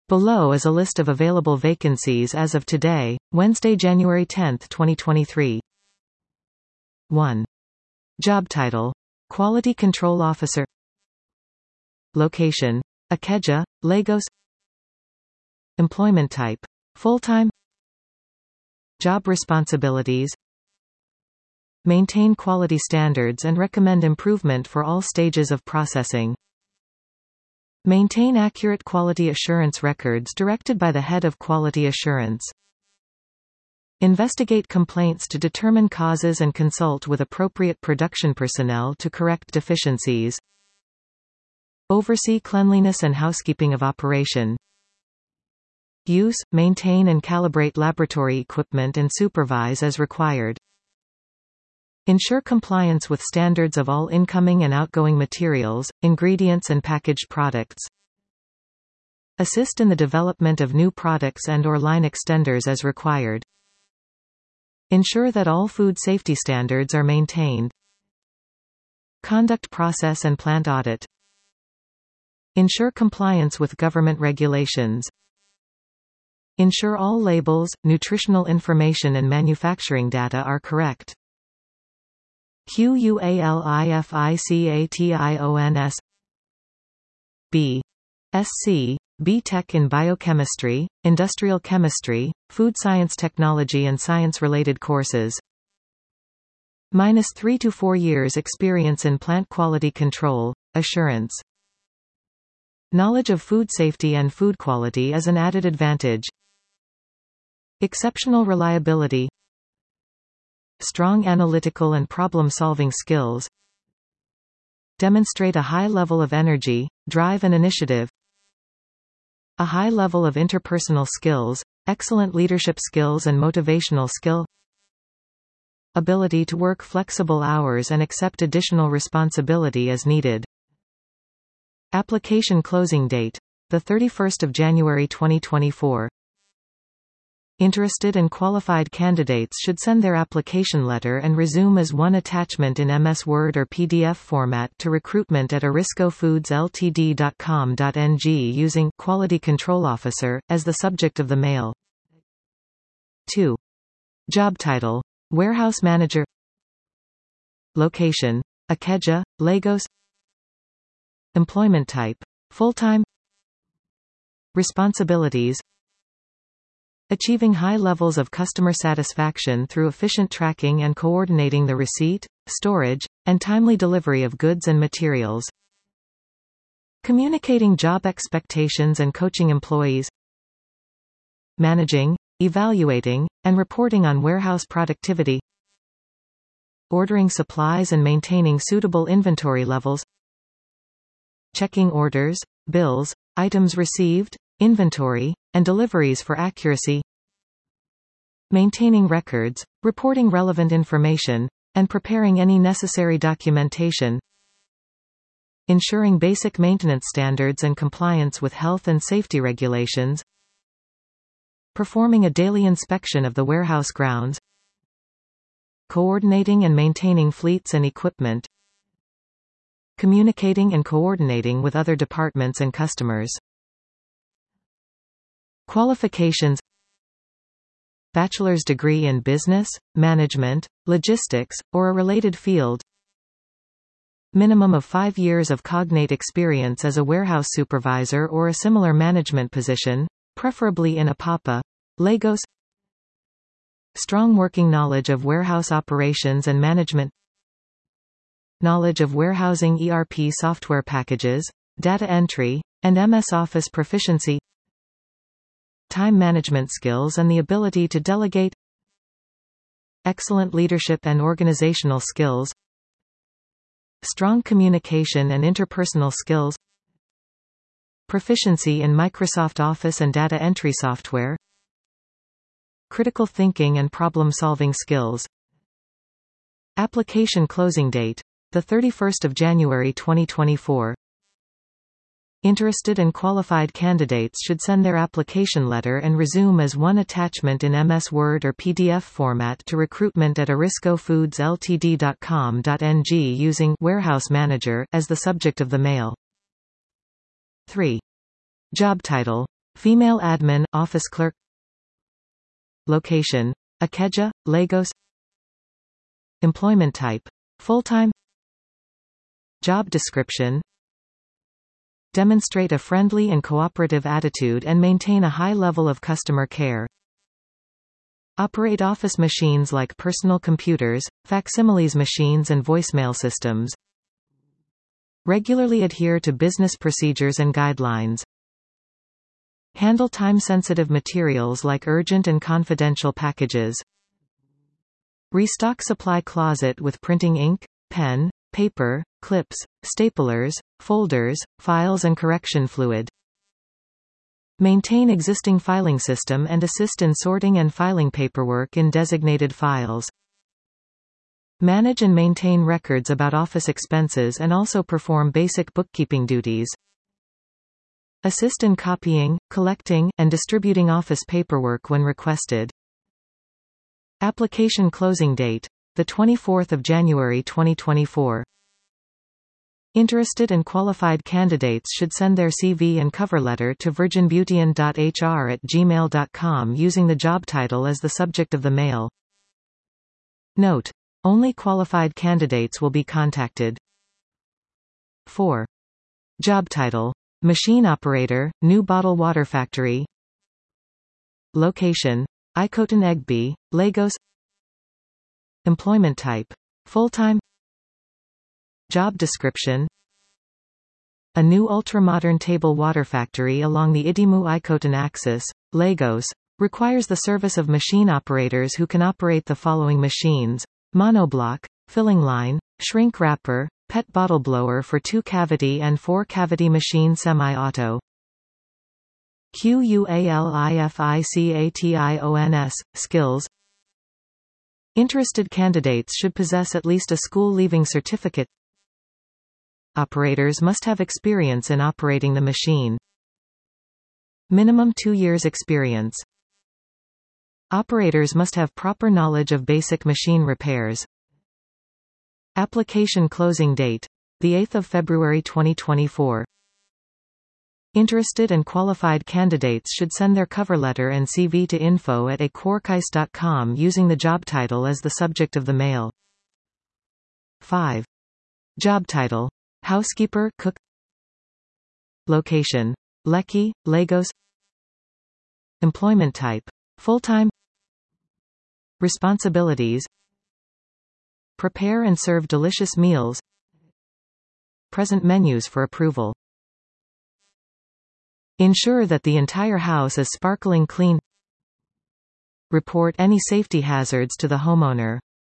Below is a list of available vacancies as of today, Wednesday, January 10, 2023. 1. Job title: Quality Control Officer. Location: Ikeja, Lagos. Employment type: full-time. Job responsibilities: maintain quality standards and recommend improvement for all stages of processing. Maintain accurate quality assurance records directed by the head of quality assurance. Investigate complaints to determine causes and consult with appropriate production personnel to correct deficiencies. Oversee cleanliness and housekeeping of operation. Use, maintain and calibrate laboratory equipment and supervise as required. Ensure compliance with standards of all incoming and outgoing materials, ingredients and packaged products. Assist in the development of new products and/or line extenders as required. Ensure that all food safety standards are maintained. Conduct process and plant audit. Ensure compliance with government regulations. Ensure all labels, nutritional information and manufacturing data are correct. QUALIFICATIONS. B. Sc. B.Tech in Biochemistry, Industrial Chemistry, Food Science Technology and Science-related courses. -3 to 4 years experience in plant quality control, assurance. Knowledge of food safety and food quality is an added advantage. Exceptional reliability. Strong analytical and problem-solving skills. Demonstrate a high level of energy, drive and initiative. A high level of interpersonal skills, excellent leadership skills and motivational skill. Ability to work flexible hours and accept additional responsibility as needed. Application closing date: 31 January 2024. Interested and qualified candidates should send their application letter and resume as one attachment in MS Word or PDF format to recruitment@ariscofoods.ltd.com.ng using Quality Control Officer as the subject of the mail. 2. Job title: Warehouse Manager. Location: Ikeja, Lagos. Employment type: full-time. Responsibilities: achieving high levels of customer satisfaction through efficient tracking and coordinating the receipt, storage, and timely delivery of goods and materials. Communicating job expectations and coaching employees. Managing, evaluating, and reporting on warehouse productivity. Ordering supplies and maintaining suitable inventory levels. Checking orders, bills, items received, inventory, and deliveries for accuracy. Maintaining records, reporting relevant information, and preparing any necessary documentation. Ensuring basic maintenance standards and compliance with health and safety regulations. Performing a daily inspection of the warehouse grounds. Coordinating and maintaining fleets and equipment. Communicating and coordinating with other departments and customers. Qualifications: bachelor's degree in business, management, logistics, or a related field. Minimum of 5 years of cognate experience as a warehouse supervisor or a similar management position, preferably in Apapa, Lagos. Strong working knowledge of warehouse operations and management. Knowledge of warehousing ERP software packages, data entry, and MS Office proficiency. Time management skills and the ability to delegate. Excellent leadership and organizational skills. Strong communication and interpersonal skills. Proficiency in Microsoft Office and data entry software. Critical thinking and problem-solving skills. Application closing date: 31 January 2024. Interested and qualified candidates should send their application letter and resume as one attachment in MS Word or PDF format to recruitment@ariscofoods.ltd.com.ng using Warehouse Manager as the subject of the mail. 3. Job title: Female admin, office clerk. Location: Ikeja, Lagos. Employment type: full-time. Job description: demonstrate a friendly and cooperative attitude and maintain a high level of customer care. Operate office machines like personal computers, facsimiles machines and voicemail systems. Regularly adhere to business procedures and guidelines. Handle time-sensitive materials like urgent and confidential packages. Restock supply closet with printing ink, pen, paper, clips, staplers, folders, files and correction fluid. Maintain existing filing system and assist in sorting and filing paperwork in designated files. Manage and maintain records about office expenses and also perform basic bookkeeping duties. Assist in copying, collecting, and distributing office paperwork when requested. Application closing date: the 24th of January 2024. Interested and qualified candidates should send their CV and cover letter to virginbeautyan.hr@gmail.com using the job title as the subject of the mail. Note: only qualified candidates will be contacted. 4. Job title: machine operator, new bottle water factory. Location: Ikoton Egbe, Lagos. Employment type: full-time. Job description: a new ultra-modern table water factory along the Idimu-Ikoton axis, Lagos, requires the service of machine operators who can operate the following machines: monoblock, filling line, shrink wrapper, PET bottle blower for 2-cavity and 4-cavity machine semi-auto. QUALIFICATIONS, skills. Interested candidates should possess at least a school-leaving certificate. Operators must have experience in operating the machine. Minimum 2 years experience. Operators must have proper knowledge of basic machine repairs. Application closing date: the 8th of February 2024. Interested and qualified candidates should send their cover letter and CV to info@acorkais.com using the job title as the subject of the mail. 5. Job title: housekeeper, cook. Location: Lekki, Lagos. Employment type: full-time. Responsibilities: prepare and serve delicious meals. Present menus for approval. Ensure that the entire house is sparkling clean. Report any safety hazards to the homeowner.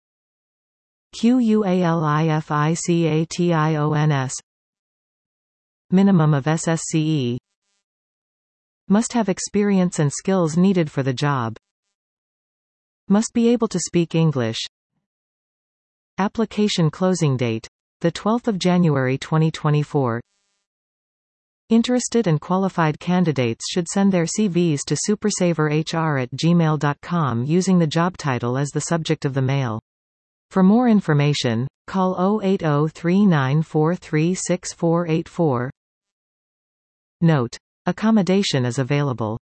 QUALIFICATIONS. Minimum of SSCE. Must have experience and skills needed for the job. Must be able to speak English. Application closing date: the 12th of January 2024. Interested and qualified candidates should send their CVs to supersaverhr@gmail.com using the job title as the subject of the mail. For more information, call 08039436484. Note: accommodation is available.